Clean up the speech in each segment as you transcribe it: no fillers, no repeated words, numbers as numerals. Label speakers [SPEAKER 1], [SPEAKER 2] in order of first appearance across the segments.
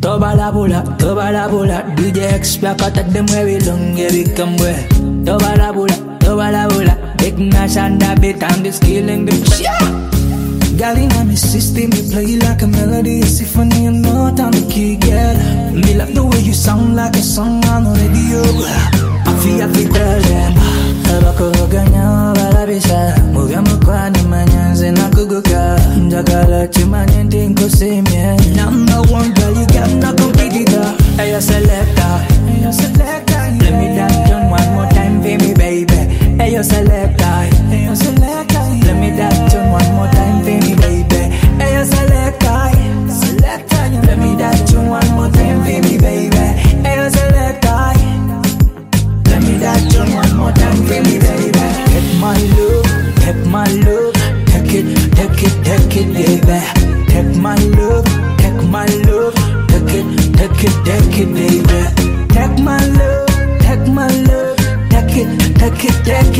[SPEAKER 1] toba la bola. DJ X-Pac attack them where we long, yeah we come where. Toba la bola. Big Nash and that beat and this killing them. Girl in my system, me play like a melody, a symphony, a note on the key, girl. Me love the way you sound like a song on the radio. I feel tell them. Tabako ganya bala bisa, muga mukwani manyanze na kuguka. Njagala chimanye ndinko semye. Number one girl, you got no competitor. Hey, you selector. Let me dance on one more time for me, baby. Hey, you selector. Let me dance on one more time for me, baby. Hey, you selector. Let me dance on one more time for me, baby. Hey, you selector. Let me dance on one more time for me, baby. Take my love, take my love. Take it, baby. Take my love, take my love. Take it, baby. Take my love, take my love. Take it, baby.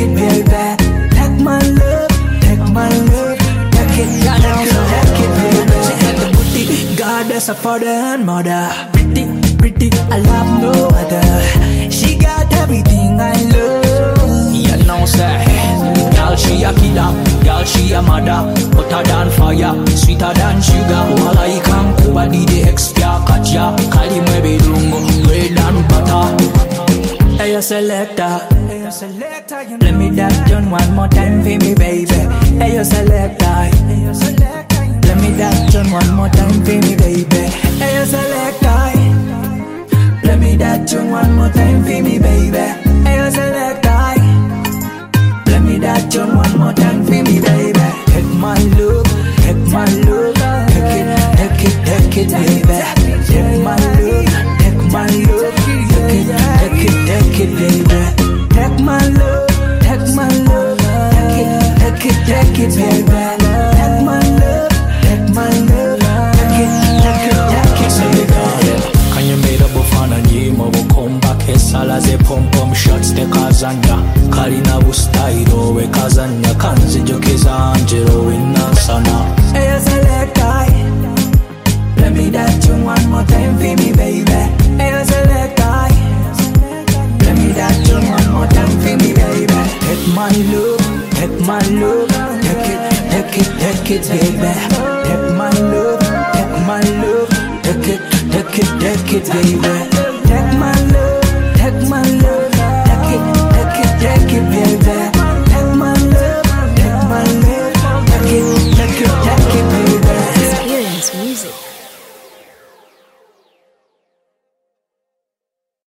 [SPEAKER 1] Take my love, take my love. Take it, baby. She got the booty, goddess of father and mother. Pretty, I love no other. She got everything I love. You know, say, girl, she a killer. Girl, she a mother. Hotter than fire, sweeter than sugar. Wala ikan kuba DJ X-Pac katya. Kali mwebe lungo, bread and butter. Hey, you selector. Let me dance on one more time for me, baby. Hey, you selector. Let me dance on one more time for me, baby. Hey, you selector. Let me dance on one more time for me, baby. Hey, you selector. Let me dance on one more time for me, baby. Take my love, take my love. Take it, baby. Take my love, take my love. Take it, baby. Take my love, take my love. Take it, baby. Take my love, take my love. Take it, baby.
[SPEAKER 2] Can you make up fun and you move come back? Sala ze pom shots te kazanya. Kalina bustairo we kazanya. Kanzi jokeza angelo inansana.
[SPEAKER 1] Hey, you selector. Let me dance on one more time for me, baby. Hey, you selector. Let me dance on one more time for me, baby. Take my love, take my love. Take it, baby. Take my love, take my love. Take it, baby.